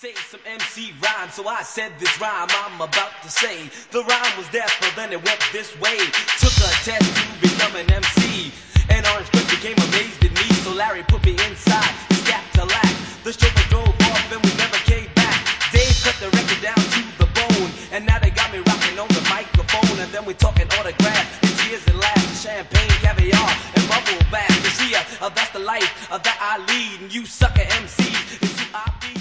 say some MC rhyme, so I said this rhyme I'm about to say. The rhyme was deaf, but then it went this way. Took a test to become an MC, and Orange Cliff became amazed at me. So Larry put me inside his gap to lack. The chauffeur drove off and we never came back. Dave cut the record down to the bone, and now they got me rocking on the microphone. And then we talking autographs and tears and laughs, champagne, caviar, and bubble bath. You see, that's the life that I lead, and you sucker MCs, it's who I be.